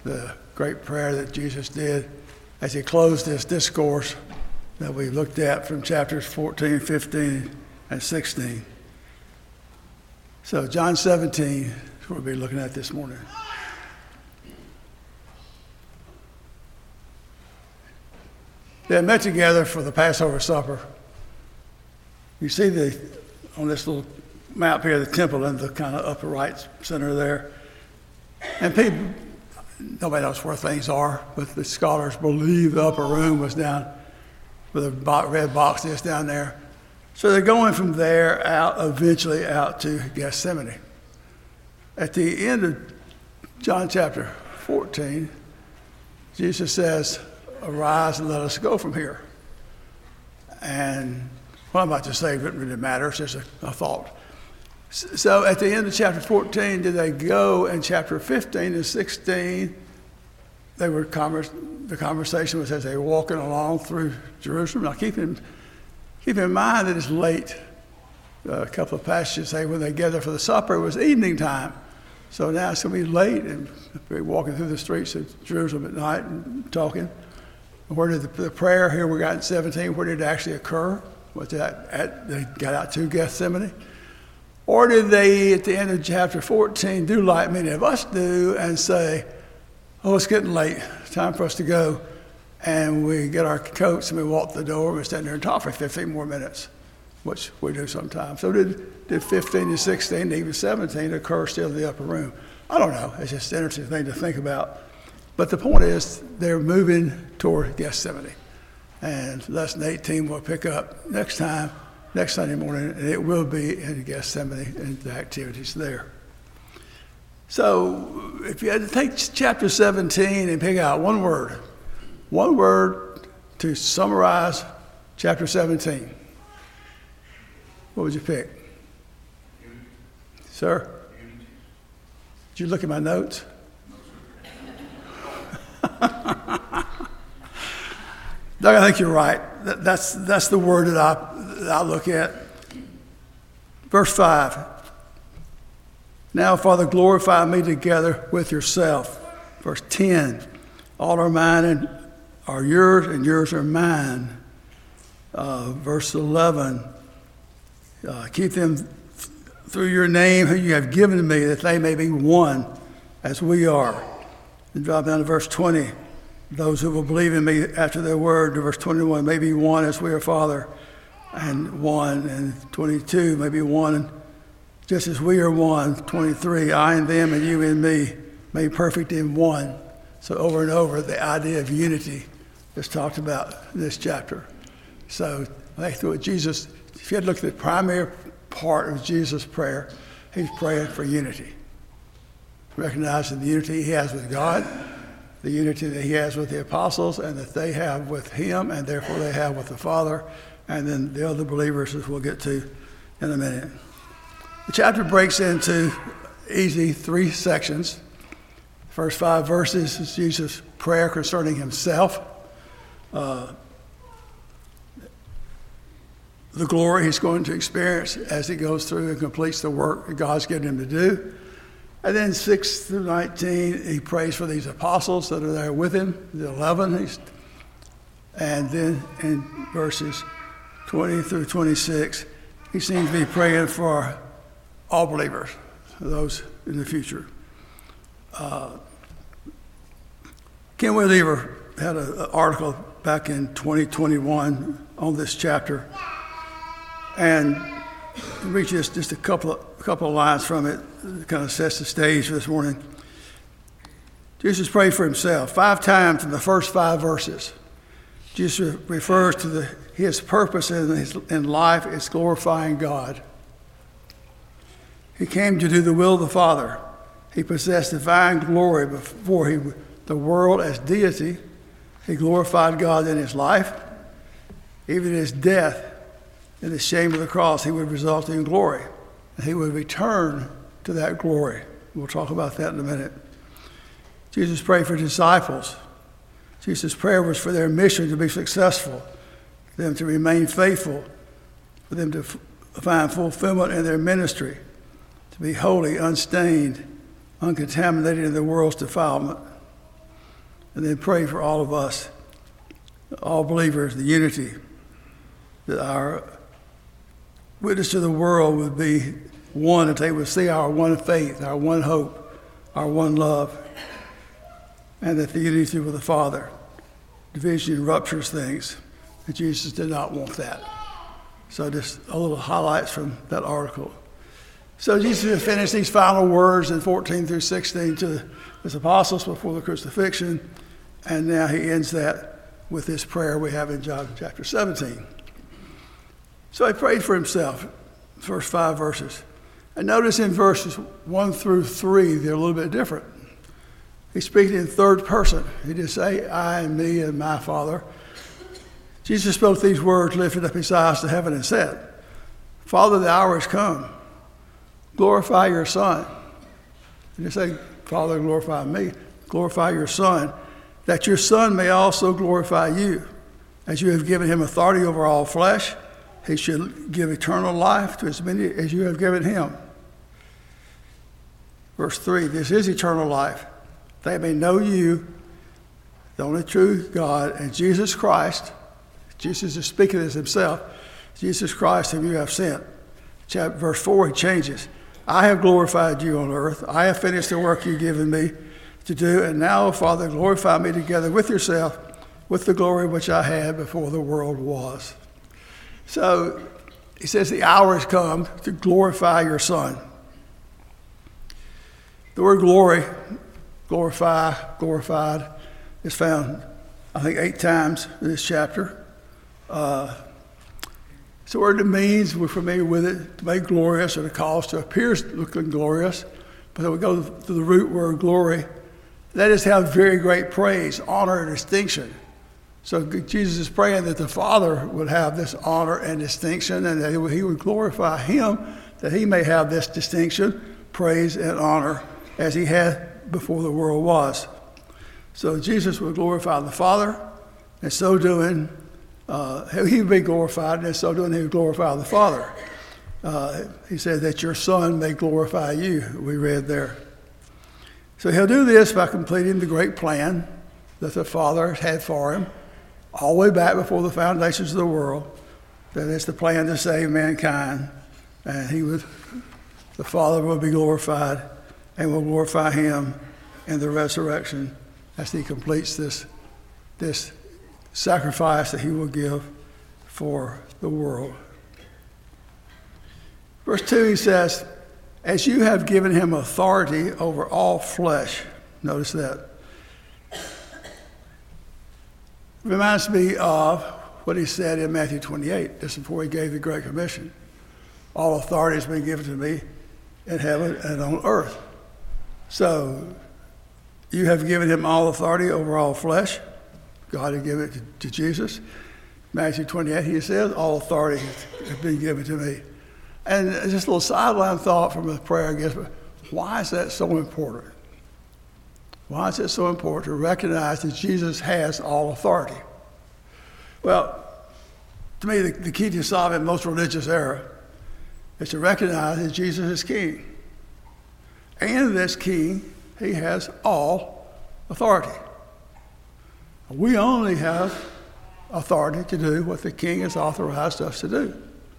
the great prayer that Jesus did as he closed this discourse that we looked at from chapters 14, 15, and 16. So John 17 is what we'll be looking at this morning. They met together for the Passover supper. You see on this little map here, the temple in the kind of upper right center there. And people, nobody knows where things are, but the scholars believe the upper room was down with a red box is down there. So they're going from there out, eventually out to Gethsemane. At the end of John chapter 14, Jesus says, "Arise and let us go from here." And what I'm about to say doesn't really matter, it's just a thought. So at the end of chapter 14, did they go? In chapter 15 and 16, they were the conversation was as they were walking along through Jerusalem. Now keep in mind that it's late. A couple of passages say when they gathered for the supper, it was evening time. So now it's going to be late, and they're walking through the streets of Jerusalem at night and talking. Where did the prayer here we got in 17, where did it actually occur? Was that they got out to Gethsemane? Or did they, at the end of chapter 14, do like many of us do and say, "Oh, it's getting late, it's time for us to go," and we get our coats and we walk the door and we stand there and talk for 15 more minutes, which we do sometimes. So did 15 and 16, even 17 occur still in the upper room? I don't know. It's just an interesting thing to think about. But the point is, they're moving toward Gethsemane. And lesson 18 will pick up next Sunday morning, and it will be in Gethsemane and the activities there. So if you had to take chapter 17 and pick out one word to summarize chapter 17, what would you pick? Unity. Sir? Unity. Did you look at my notes? Doug, I think you're right. That's the word that I look at. Verse 5. "Now, Father, glorify me together with yourself." Verse 10. "All are mine and are yours, and yours are mine." Verse 11. "Keep them through your name who you have given to me, that they may be one as we are." And drop down to verse 20. "Those who will believe in me after their word," to verse 21, "may be one as we are, Father, and one." And 22, "may be one just as we are one." 23, "I and them and you and me, made perfect in one." So over and over, the idea of unity is talked about in this chapter. So I think through Jesus, if you had to look at the primary part of Jesus' prayer, he's praying for unity. Recognizing the unity he has with God, the unity that he has with the apostles, and that they have with him, and therefore they have with the Father, and then the other believers, as we'll get to in a minute. The chapter breaks into easy 3 sections. The first 5 verses is Jesus' prayer concerning himself, the glory he's going to experience as he goes through and completes the work that God's given him to do. And then 6 through 19, he prays for these apostles that are there with him, the 11. And then in verses 20 through 26, he seems to be praying for all believers, those in the future. Ken Weaver had an article back in 2021 on this chapter, and read just a couple of lines from it. It kind of sets the stage for this morning. Jesus prayed for himself 5 times in the first 5 verses. Jesus refers to his purpose in life is glorifying God. He came to do the will of the Father. He possessed divine glory before the world as deity. He glorified God in his life. Even his death and the shame of the cross, he would result in glory. And he would return to that glory. We'll talk about that in a minute. Jesus prayed for disciples. Jesus' prayer was for their mission to be successful, for them to remain faithful, for them to find fulfillment in their ministry, to be holy, unstained, uncontaminated in the world's defilement. And then pray for all of us, all believers, the unity, that our witness to the world would be one, that they would see our one faith, our one hope, our one love, and that the unity with the Father. Division ruptures things, and Jesus did not want that. So just a little highlights from that article. So Jesus has finished these final words in 14 through 16 to his apostles before the crucifixion, and now he ends that with this prayer we have in John chapter 17. So he prayed for himself, first 5 verses. And notice in verses 1 through 3, they're a little bit different. He's speaking in third person. He didn't say, I and me and my Father. Jesus spoke these words, lifted up his eyes to heaven and said, Father, the hour has come. Glorify your Son. He didn't say, Father, glorify me. Glorify your Son, that your Son may also glorify you. As you have given him authority over all flesh, he should give eternal life to as many as you have given him. Verse 3, this is eternal life. They may know you, the only true God, and Jesus Christ. Jesus is speaking as himself. Jesus Christ, whom you have sent. Verse 4, he changes. I have glorified you on earth. I have finished the work you've given me to do. And now, Father, glorify me together with yourself, with the glory which I had before the world was. So he says the hour has come to glorify your Son. The word glory, glorify, glorified, is found, I think, 8 times in this chapter. So word it means, we're familiar with it, to make glorious or to cause to appear looking glorious. But then we go to the root word glory. That is to have very great praise, honor, and distinction. So Jesus is praying that the Father would have this honor and distinction, and that he would glorify him, that he may have this distinction, praise, and honor as he had before the world was. So Jesus would glorify the Father, and so doing, he would be glorified, and in so doing, he would glorify the Father. He said that your Son may glorify you, we read there. So he'll do this by completing the great plan that the Father had for him, all the way back before the foundations of the world. That is the plan to save mankind, and the Father will be glorified, and will glorify him in the resurrection as he completes this sacrifice that he will give for the world. Verse 2, he says, as you have given him authority over all flesh. Notice that. Reminds me of what he said in Matthew 28, just before he gave the Great Commission. All authority has been given to me in heaven and on earth. So you have given him all authority over all flesh. God had given it to Jesus. Matthew 28, he says, all authority has been given to me. And just a little sideline thought from the prayer, I guess, but why is that so important? Why is it so important to recognize that Jesus has all authority? Well, to me, the key to solving most religious error is to recognize that Jesus is king. And this king, he has all authority. We only have authority to do what the king has authorized us to do.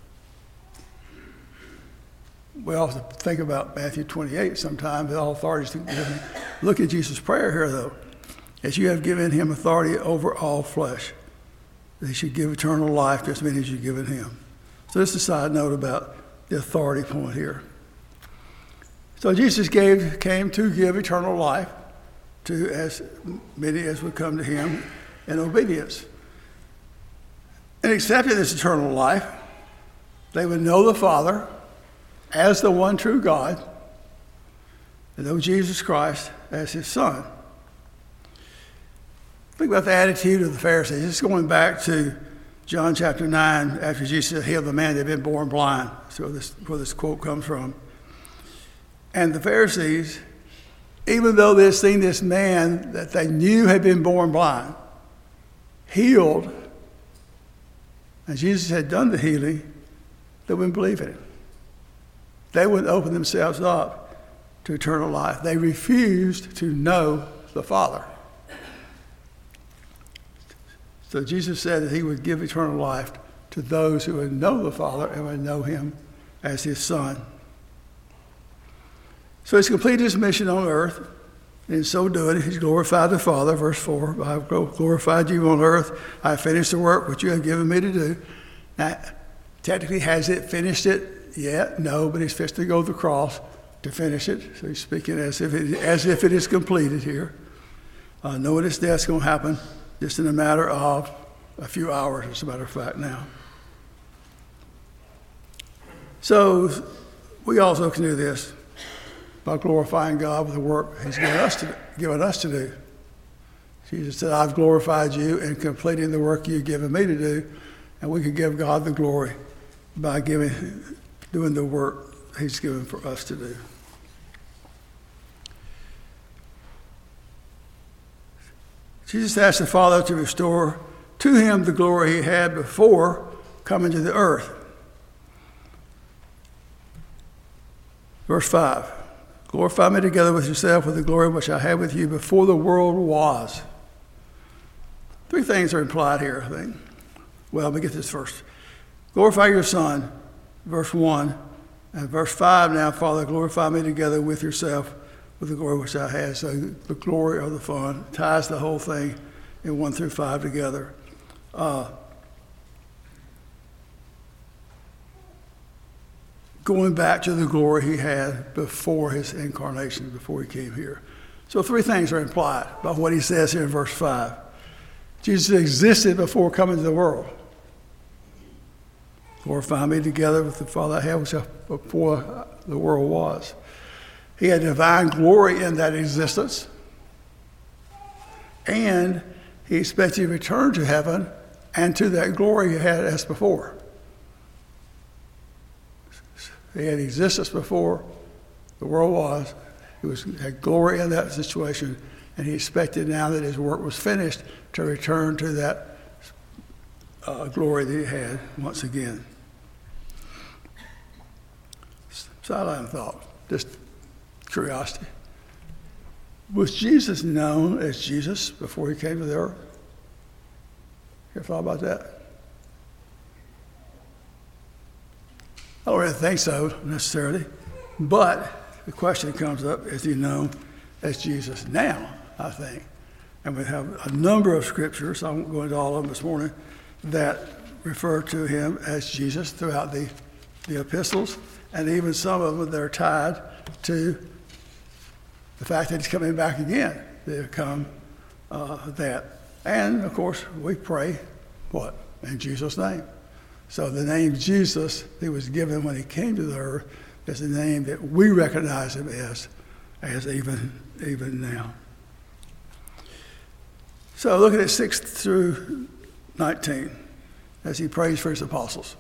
We also think about Matthew 28 sometimes, all authority is given. Look at Jesus' prayer here, though. As you have given him authority over all flesh, that he should give eternal life to as many as you've given him. So this is a side note about the authority point here. So Jesus came to give eternal life to as many as would come to him in obedience. In accepting this eternal life, they would know the Father as the one true God, and know Jesus Christ as his Son. Think about the attitude of the Pharisees. This is going back to John chapter 9, after Jesus healed the man that had been born blind. So where this quote comes from. And the Pharisees, even though they had seen this man that they knew had been born blind, healed, and Jesus had done the healing, they wouldn't believe in it. They wouldn't open themselves up to eternal life. They refused to know the Father. So Jesus said that he would give eternal life to those who would know the Father and would know him as his Son. So he's completed his mission on earth. In so doing, he's glorified the Father. Verse 4, I have glorified you on earth. I have finished the work which you have given me to do. Now, technically, has it finished it yet? No, but he's fixed to go to the cross to finish it. So he's speaking as if it is completed here. Knowing his death's going to happen just in a matter of a few hours, as a matter of fact, now. So we also can do this by glorifying God with the work he's given us to do. Jesus said, I've glorified you in completing the work you've given me to do, and we can give God the glory by doing the work he's given for us to do. Jesus asked the Father to restore to him the glory he had before coming to the earth. Verse 5. Glorify me together with yourself with the glory which I had with you before the world was. Three things are implied here, I think. Well, let me get this first. Glorify your Son, verse 1. And verse 5 now, Father, glorify me together with yourself with the glory which I had. So the glory of the Son ties the whole thing in 1 through 5 together. Going back to the glory he had before his incarnation, before he came here. So three things are implied by what he says here in verse 5. Jesus existed before coming to the world. Glorify me together with the Father I had, which before the world was. He had divine glory in that existence. And he expected to return to heaven and to that glory he had as before. He had existence before the world was. He had glory in that situation, and he expected now that his work was finished to return to that glory that he had once again. Sideline thought, just curiosity. Was Jesus known as Jesus before he came to the earth? You ever thought about that? I don't really think so, necessarily. But the question comes up, is he known as Jesus now, I think? And we have a number of scriptures, I won't go into all of them this morning, that refer to him as Jesus throughout the epistles, and even some of them that are tied to the fact that he's coming back again. They come that. And, of course, we pray, what? In Jesus' name. So the name Jesus he was given when he came to the earth is the name that we recognize him as even now. So look at it 6 through 19 as he prays for his apostles.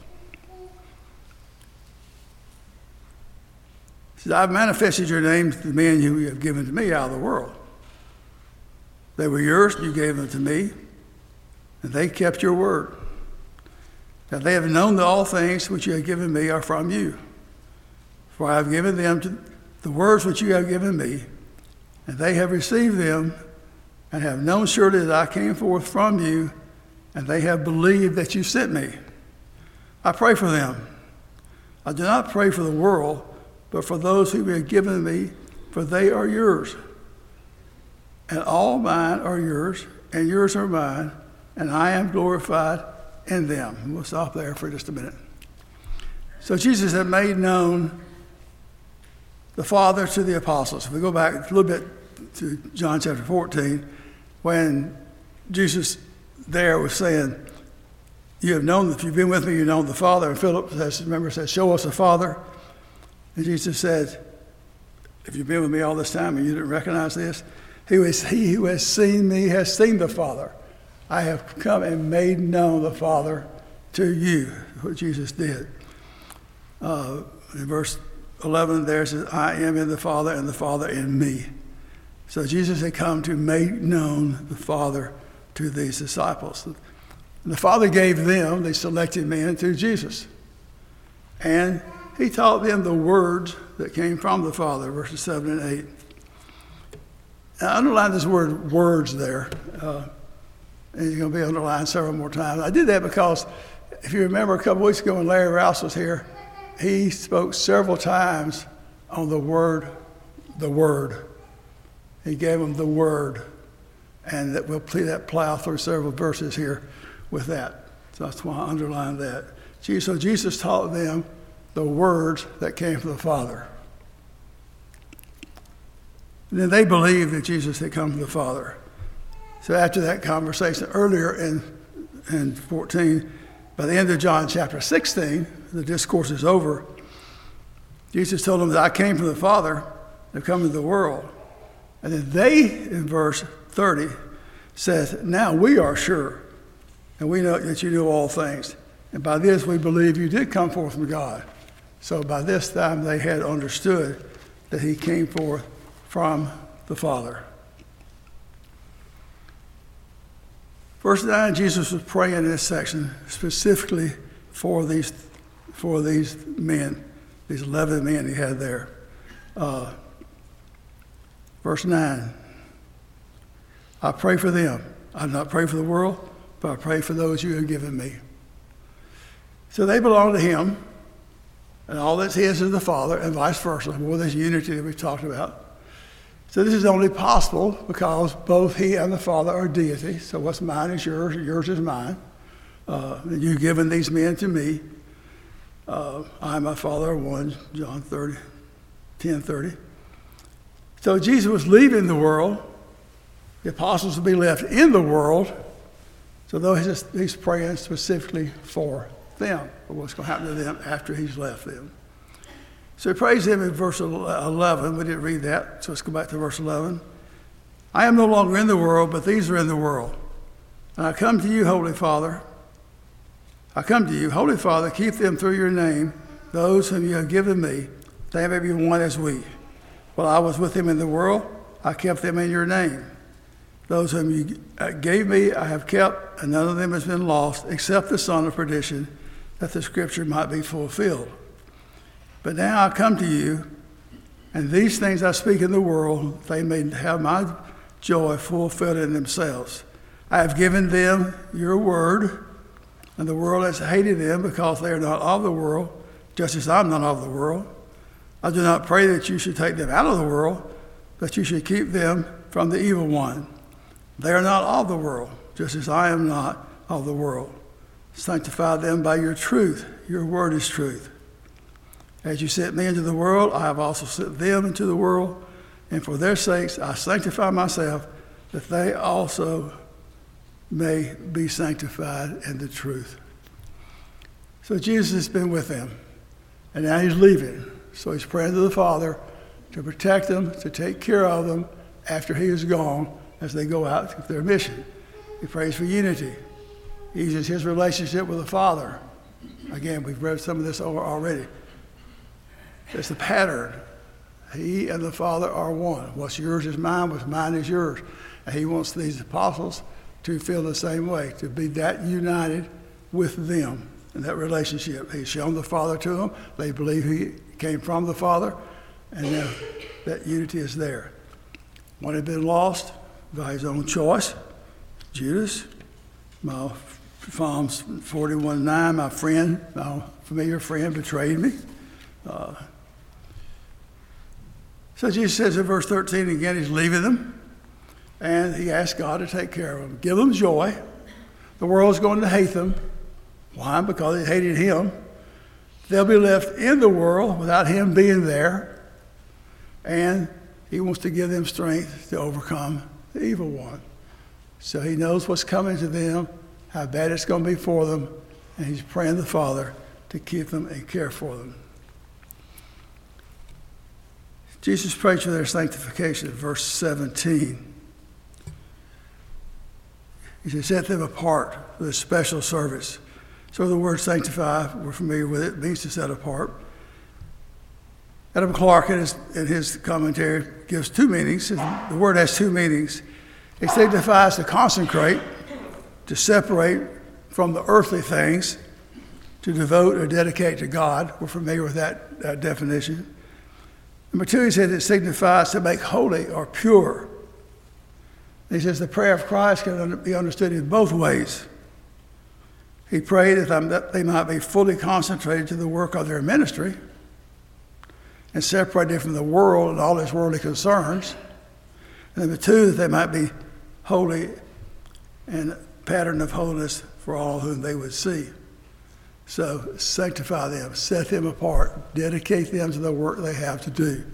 He says, I've manifested your name to the men who you have given to me out of the world. They were yours, you gave them to me, and they kept your word. Now they have known that all things which you have given me are from you. For I have given them the words which you have given me, and they have received them, and have known surely that I came forth from you, and they have believed that you sent me. I pray for them. I do not pray for the world, but for those who you have given me, for they are yours. And all mine are yours, and yours are mine, and I am glorified in them. We'll stop there for just a minute. So Jesus had made known the Father to the apostles. If we go back a little bit to John chapter 14, when Jesus there was saying, you have known, if you've been with me, you've known the Father. And Philip said, show us the Father. And Jesus said, if you've been with me all this time and you didn't recognize this, he who has seen me has seen the Father. I have come and made known the Father to you, what Jesus did. In verse 11 there says, I am in the Father and the Father in me. So Jesus had come to make known the Father to these disciples. And the Father gave them, they selected men to Jesus. And he taught them the words that came from the Father, verses 7 and 8. Now, I underline this word words there. and it's going to be underlined several more times. I did that because if you remember a couple weeks ago when Larry Rouse was here, he spoke several times on the word, the Word. He gave them the Word, and that we'll plow through several verses here with that. So that's why I underlined that. So Jesus taught them the words that came from the Father. And then they believed that Jesus had come from the Father. So after that conversation earlier in 14, by the end of John chapter 16, the discourse is over. Jesus told them that I came from the Father, I've come into the world. And then they, in verse 30, says, now we are sure, and we know that you know all things. And by this we believe you did come forth from God. So by this time they had understood that he came forth from the Father. Verse 9, Jesus was praying in this section specifically for these men, these 11 men he had there. Verse 9, I pray for them. I do not pray for the world, but I pray for those you have given me. So they belong to him, and all that's his is the Father, and vice versa, more this unity that we've talked about. So this is only possible because both he and the Father are deity. So what's mine is yours, yours is mine. You've given these men to me. I and my Father are one, John 10:30. So Jesus was leaving the world. The apostles would be left in the world. So though he's praying specifically for them, or what's going to happen to them after he's left them. So he prays them in verse 11. We didn't read that, so let's go back to verse 11. I am no longer in the world, but these are in the world. And I come to you, Holy Father. I come to you, Holy Father, keep them through your name, those whom you have given me, they may be one as we. While I was with them in the world, I kept them in your name. Those whom you gave me, I have kept, and none of them has been lost, except the son of perdition, that the scripture might be fulfilled. But now I come to you, and these things I speak in the world, they may have my joy fulfilled in themselves. I have given them your word, and the world has hated them because they are not of the world, just as I'm not of the world. I do not pray that you should take them out of the world, but you should keep them from the evil one. They are not of the world, just as I am not of the world. Sanctify them by your truth. Your word is truth. As you sent me into the world, I have also sent them into the world, and for their sakes I sanctify myself, that they also may be sanctified in the truth. So Jesus has been with them, and now he's leaving. So he's praying to the Father to protect them, to take care of them after he is gone as they go out with their mission. He prays for unity. He uses his relationship with the Father. Again, we've read some of this already. It's the pattern. He and the Father are one. What's yours is mine, what's mine is yours. And he wants these apostles to feel the same way, to be that united with them in that relationship. He's shown the Father to them. They believe he came from the Father, and now that unity is there. One had been lost by his own choice. Judas, my Psalms 41:9, my friend, my familiar friend betrayed me. So Jesus says in verse 13 again, he's leaving them, and he asks God to take care of them. Give them joy. The world's going to hate them. Why? Because they hated him. They'll be left in the world without him being there, and he wants to give them strength to overcome the evil one. So he knows what's coming to them, how bad it's going to be for them, and he's praying to the Father to keep them and care for them. Jesus prays for their sanctification, verse 17. He said, set them apart for this special service. So the word sanctify, we're familiar with it, means to set apart. Adam Clark, in his commentary, gives two meanings. The word has two meanings. It signifies to consecrate, to separate from the earthly things, to devote or dedicate to God. We're familiar with that definition. Number two, he said it signifies to make holy or pure. He says the prayer of Christ can be understood in both ways. He prayed that they might be fully concentrated to the work of their ministry and separated from the world and all its worldly concerns. And number two, that they might be holy and pattern of holiness for all whom they would see. So sanctify them, set them apart, dedicate them to the work they have to do.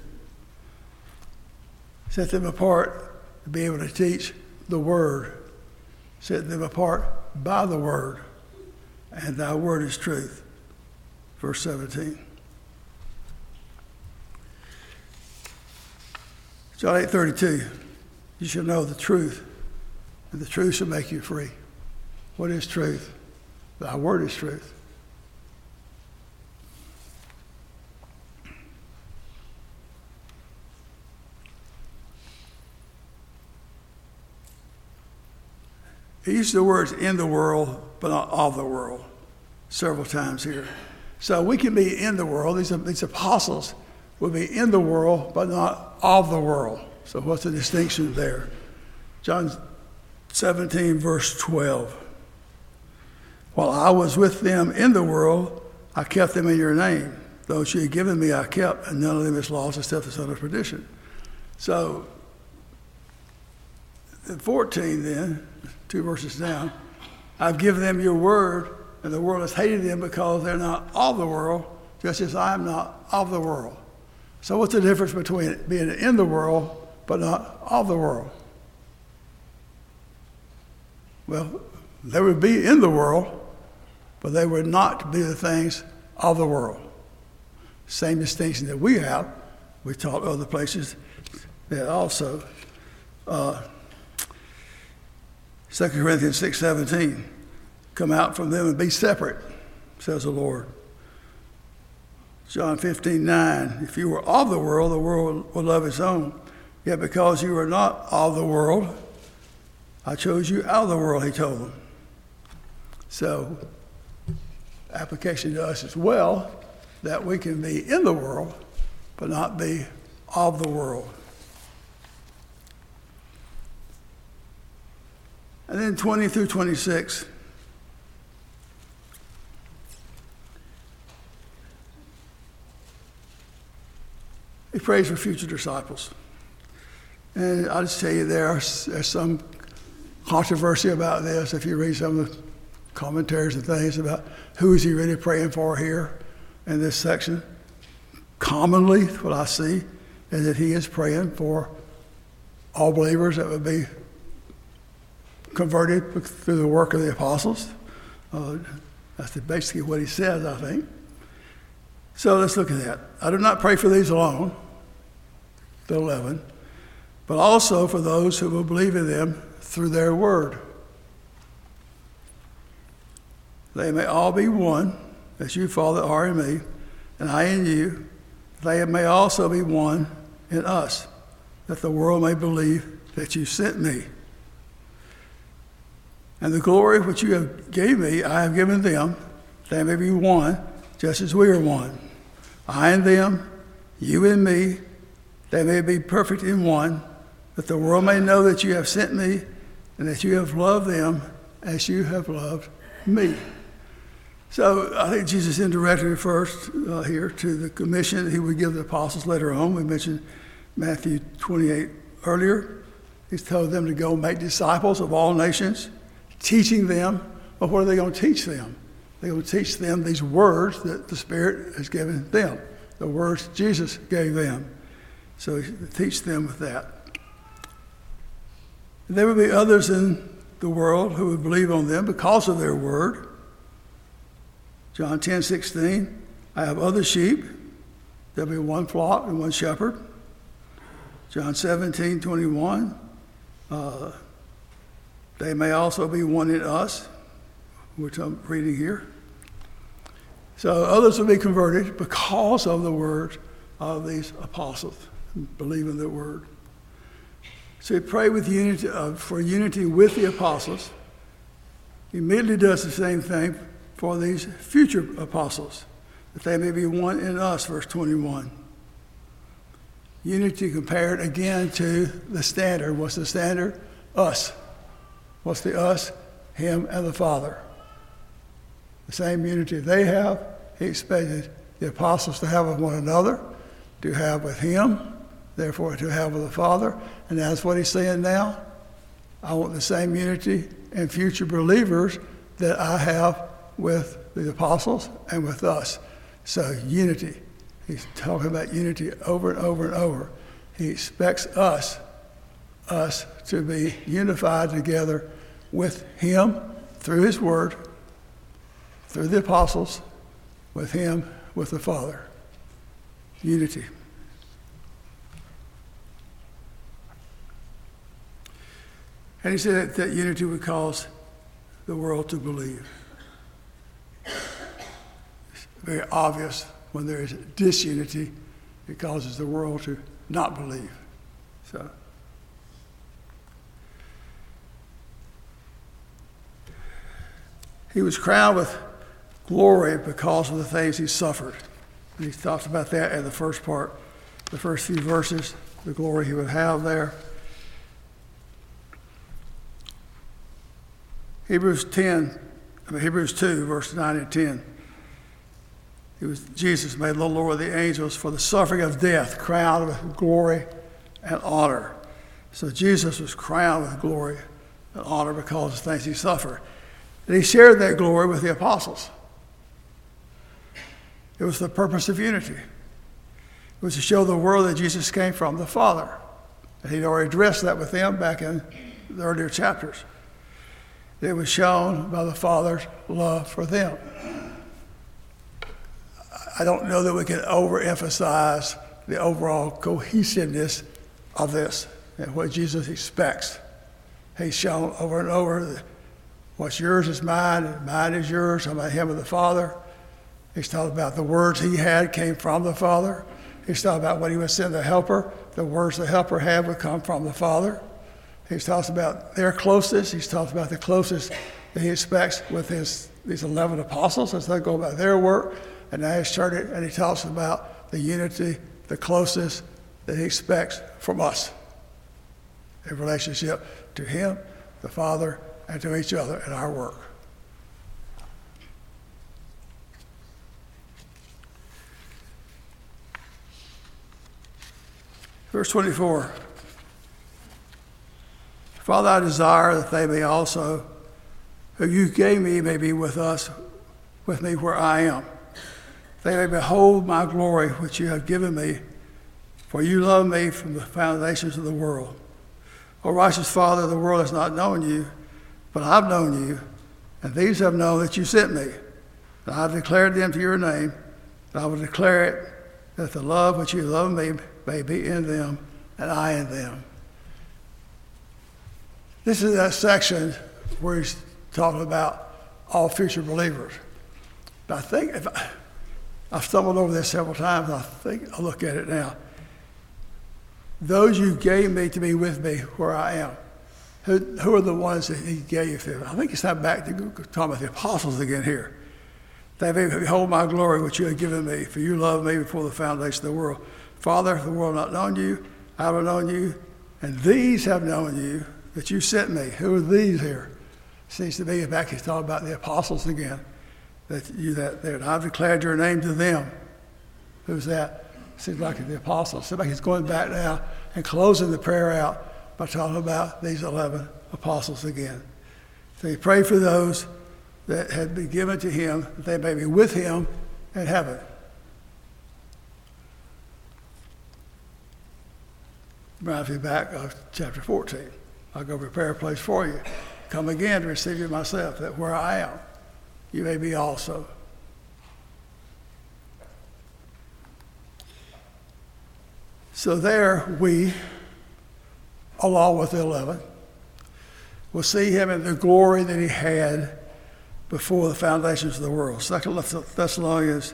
Set them apart to be able to teach the Word. Set them apart by the Word. And thy word is truth. Verse 17. John 8:32. You shall know the truth, and the truth shall make you free. What is truth? Thy word is truth. He used the words in the world, but not of the world, several times here. So we can be in the world. These apostles will be in the world, but not of the world. So what's the distinction there? John 17, verse 12. While I was with them in the world, I kept them in your name. Those you had given me, I kept, and none of them is lost except the son of perdition. So, in 14 then, 2 verses down, I've given them your word, and the world has hated them because they're not of the world, just as I am not of the world. So what's the difference between being in the world but not of the world? Well, they would be in the world, but they would not be the things of the world. Same distinction that we have. We taught other places that also. 2 Corinthians 6:17, come out from them and be separate, says the Lord. John 15:9, if you were of the world would love its own. Yet because you are not of the world, I chose you out of the world, he told them. So, application to us as well, that we can be in the world, but not be of the world. And then 20 through 26. He prays for future disciples. And I'll just tell you, there's some controversy about this. If you read some of the commentaries and things about who is he really praying for here in this section. Commonly, what I see is that he is praying for all believers that would be converted through the work of the apostles. That's basically what he says, I think. So let's look at that. I do not pray for these alone, the 11, but also for those who will believe in them through their word. They may all be one, as you, Father, are in me, and I in you. They may also be one in us, that the world may believe that you sent me. And the glory which you have gave me, I have given them. They may be one, just as we are one. I and them, you and me, they may be perfect in one, that the world may know that you have sent me and that you have loved them as you have loved me. So I think Jesus indirectly refers here to the commission that he would give the apostles later on. We mentioned Matthew 28 earlier. He's told them to go make disciples of all nations, teaching them. But what are they going to teach them? They're going to teach them these words that the Spirit has given them, the words Jesus gave them. So teach them with that. There will be others in the world who would believe on them because of their word. John 10:16, I have other sheep. There'll be one flock and one shepherd. John 17:21, they may also be one in us, which I'm reading here. So others will be converted because of the word of these apostles, believe in the word. So he prayed with unity, for unity with the apostles. He immediately does the same thing for these future apostles, that they may be one in us, verse 21. Unity compared again to the standard. What's the standard? us. What's the us? Him and the Father. The same unity they have, he expected the apostles to have with one another, to have with him, therefore to have with the Father. And that's what he's saying now. I want the same unity in future believers that I have with the apostles and with us. So unity. He's talking about unity over and over and over. He expects us to be unified together with him through his word, through the apostles, with him, with the Father. Unity. And he said that unity would cause the world to believe. It's very obvious when there is disunity, it causes the world to not believe. So, he was crowned with glory because of the things he suffered. And he talks about that in the first part, the first few verses, the glory he would have there. Hebrews 2, verse 9 and 10. Jesus made a little lower the angels for the suffering of death, crowned with glory and honor. So Jesus was crowned with glory and honor because of the things he suffered. And he shared that glory with the apostles. It was the purpose of unity. It was to show the world that Jesus came from the Father. And he'd already addressed that with them back in the earlier chapters. It was shown by the Father's love for them. I don't know that we can overemphasize the overall cohesiveness of this and what Jesus expects. He's shown over and over that what's yours is mine, and mine is yours. I'm about him and the Father. He's talking about the words he had came from the Father. He's talking about when he would send the helper, the words the helper had would come from the Father. He's talking about their closeness. He's talking about the closest that he expects with these 11 apostles as they go about their work. And now he's started, and he talks about the unity, the closeness that he expects from us in relationship to him, the Father, and to each other in our work. Verse 24. Father, I desire that they may also, who you gave me, may be with me where I am. They may behold my glory, which you have given me, for you love me from the foundations of the world. O righteous Father, the world has not known you, but I've known you, and these have known that you sent me. And I have declared them to your name, and I will declare it, that the love which you love me may be in them, and I in them. This is that section where he's talking about all future believers. But I think I've stumbled over this several times, and I think I'll look at it now. Those you gave me to be with me where I am. Who are the ones that he gave to? I think it's not back to talking about the apostles again here. They may behold my glory, which you have given me, for you loved me before the foundation of the world. Father, the world has not known you, I have known you, and these have known you, that you sent me. Who are these here? Seems to me back he's talking about the apostles again. That I've declared your name to them. Who's that? Seems like the apostles. Seems like he's going back now and closing the prayer out by talking about these 11 apostles again. So he prayed for those that had been given to him, that they may be with him in heaven. Reminds me back of chapter 14. I'll go prepare a place for you. Come again to receive you myself, that where I am, you may be also. So there we, along with the 11, will see him in the glory that he had before the foundations of the world. 2 Thessalonians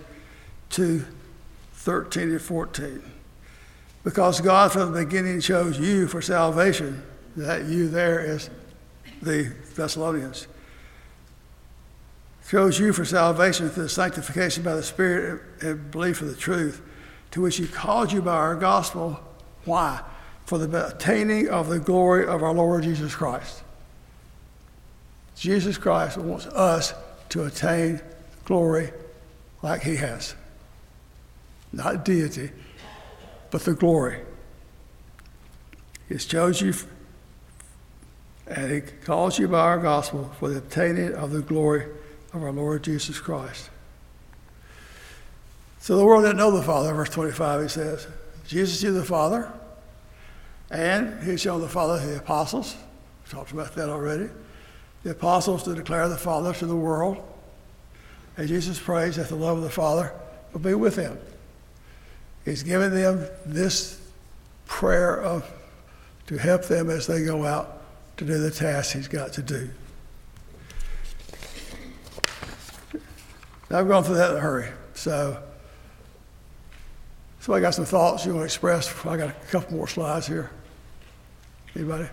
2:13 and 14. Because God from the beginning chose you for salvation. That you there is the Thessalonians. Chose you for salvation through the sanctification by the Spirit and belief of the truth, to which he called you by our gospel. Why? for the attaining of the glory of our Lord Jesus Christ. Jesus Christ wants us to attain glory like he has. Not deity, but the glory. He's chosen you, and he calls you by our gospel for the obtaining of the glory of our Lord Jesus Christ. So the world didn't know the Father, verse 25, he says. Jesus knew the Father, and he showed the Father to the apostles. We talked about that already. The apostles to declare the Father to the world. And Jesus prays that the love of the Father will be with them. He's given them this prayer to help them as they go out to do the task he's got to do. Now, I've gone through that in a hurry. So I got some thoughts you want to express? I got a couple more slides here. Anybody?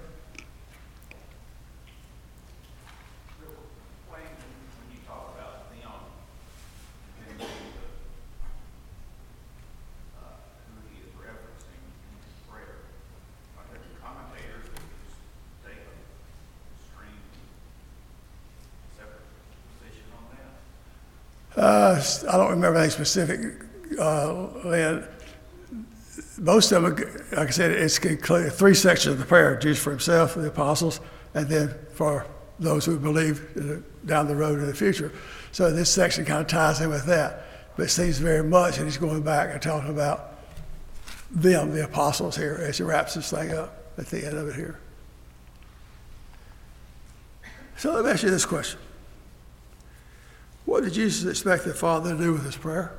I don't remember anything specific, Lynn. Most of them, like I said, it's three sections of the prayer: Jesus for himself, for the apostles, and then for those who believe down the road in the future. So this section kind of ties in with that. But it seems very much that he's going back and talking about them, the apostles here, as he wraps this thing up at the end of it here. So let me ask you this question. What did Jesus expect the Father to do with his prayer?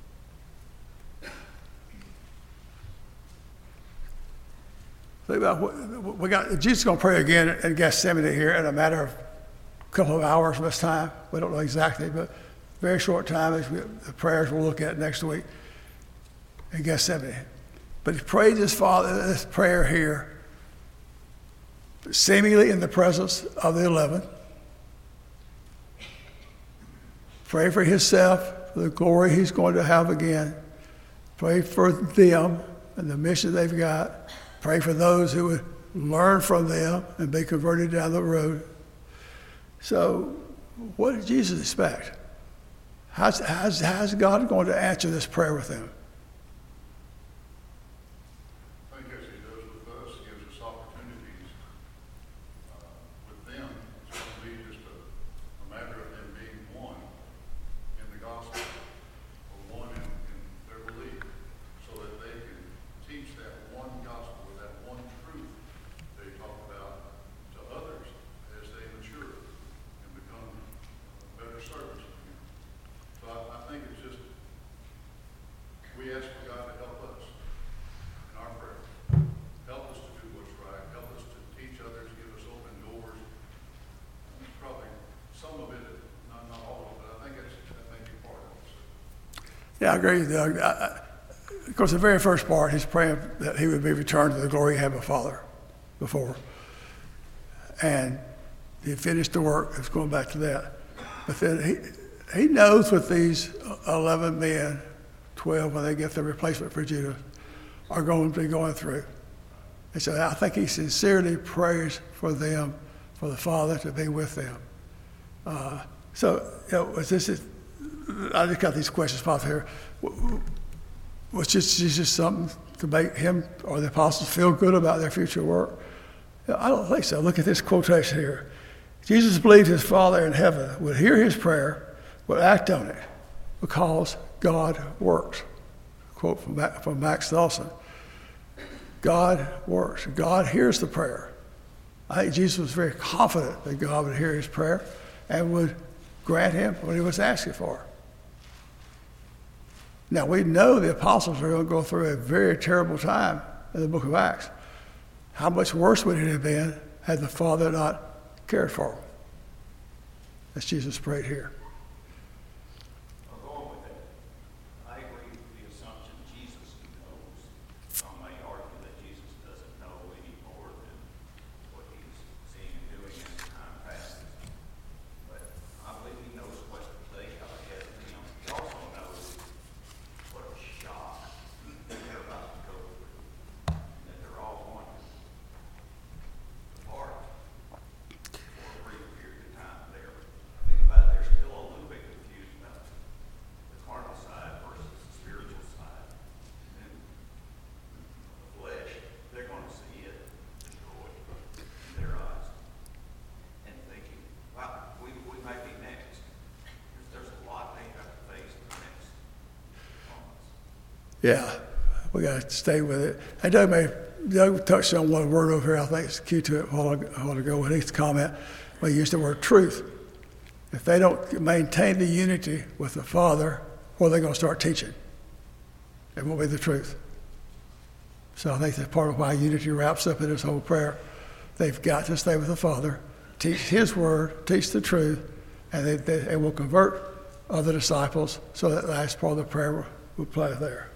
Think about what we got. Jesus is going to pray again in Gethsemane here in a matter of a couple of hours this time. We don't know exactly, but very short time as the prayers we'll look at next week in Gethsemane. But he prayed his Father this prayer here, seemingly in the presence of the 11. Pray for himself, for the glory he's going to have again. Pray for them and the mission they've got. Pray for those who would learn from them and be converted down the road. So what did Jesus expect? How's God going to answer this prayer with them? I think as he does with us, he gives us opportunities. With them, it's going to be just a matter of them being one in the gospel, or one in their belief, so that they can teach that one gospel, or that one truth they talk about to others as they mature and become better servants of him. So I think it's just, we ask for God to help us in our prayer. Help us to do what's right. Help us to teach others, give us open doors. Probably some of it, not all of it, but I think that may be part of it. Yeah, I agree with Doug. Of course, the very first part, he's praying that he would be returned to the glory he had with Father before. And he finished the work. It's going back to that. But then he knows what these 11 men, 12, when they get the replacement for Judah, are going to be going through. And so I think he sincerely prays for them, for the Father to be with them. I just got these questions popped here. Was just something to make him or the apostles feel good about their future work? I don't think so. Look at this quotation here. Jesus believed his Father in heaven would hear his prayer, would act on it, because God works. Quote from Max Dawson. God works. God hears the prayer. I think Jesus was very confident that God would hear his prayer and would grant him what he was asking for. Now, we know the apostles are going to go through a very terrible time in the book of Acts. How much worse would it have been had the Father not cared for them? As Jesus prayed here. Going with that, I agree with the assumption Jesus knows. Some may argue that Jesus doesn't know any more than what he's seeing and doing in time past. But I believe he knows what they have ahead of him. He also knows what a shock they're about to go through, and that they're all going Yeah, we got to stay with it. And Doug touched on one word over here, I think it's key to it a while ago when his comment, when he used the word truth. If they don't maintain the unity with the Father, what are they going to start teaching? It won't be the truth. So I think that's part of why unity wraps up in this whole prayer. They've got to stay with the Father, teach His word, teach the truth, and they will convert other disciples, so that last part of the prayer will play there.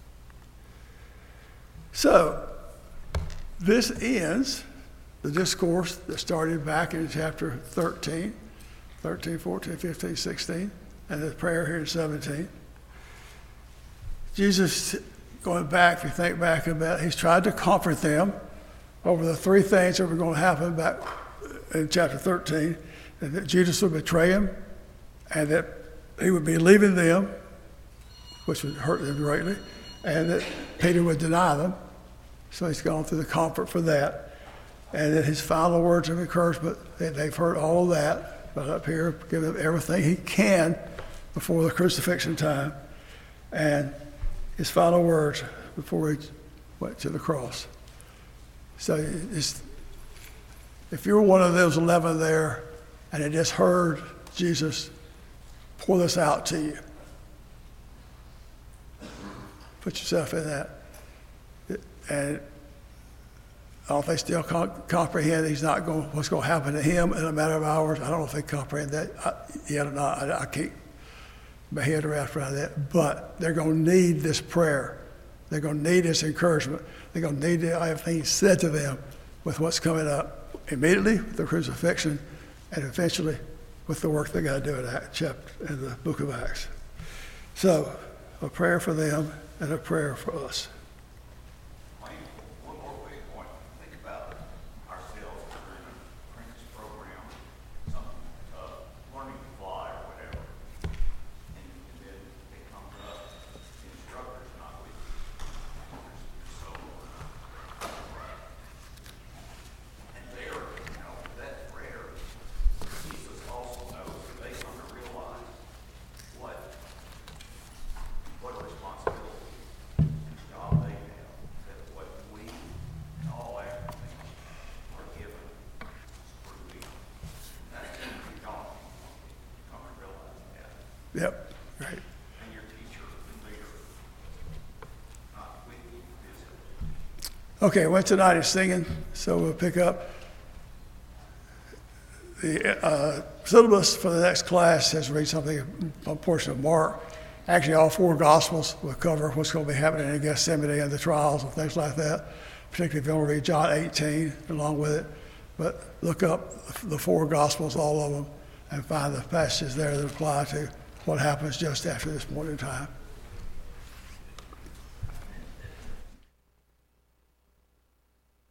So this ends the discourse that started back in chapter 13, 14, 15, 16, and the prayer here in 17. Jesus, going back, if you think back about it, he's tried to comfort them over the three things that were going to happen back in chapter 13, and that Judas would betray him, and that he would be leaving them, which would hurt them greatly, and that Peter would deny them. So he's gone through the comfort for that. And then his final words of encouragement, they've heard all of that, but up here, give them everything he can before the crucifixion time. And his final words before he went to the cross. So if you're one of those 11 there and you just heard Jesus pour this out to you, put yourself in that. And I don't know if they still comprehend what's going to happen to him in a matter of hours. I don't know if they comprehend that yet or not. I can't my head around that. But they're going to need this prayer. They're going to need this encouragement. They're going to need everything said to them with what's coming up immediately with the crucifixion and eventually with the work they got to do in the book of Acts. So a prayer for them and a prayer for us. One more way point. Think about ourselves during an apprentice program, something learning to fly or whatever, and then it comes up, the instructor's not with you, so and there, that prayer, Jesus also knows that they come to realize what responsibility and job they have, that what we and all Africans are given through them. That's going to be daunting when you come to realize that. Yep, right. And your teacher and leader not with you physically. Okay, well, tonight is singing, so we'll pick up. The syllabus for the next class has read something, a portion of Mark. Actually, all four Gospels will cover what's going to be happening in Gethsemane and the trials and things like that, particularly if you want to read John 18 along with it. But look up the four Gospels, all of them, and find the passages there that apply to what happens just after this point in time.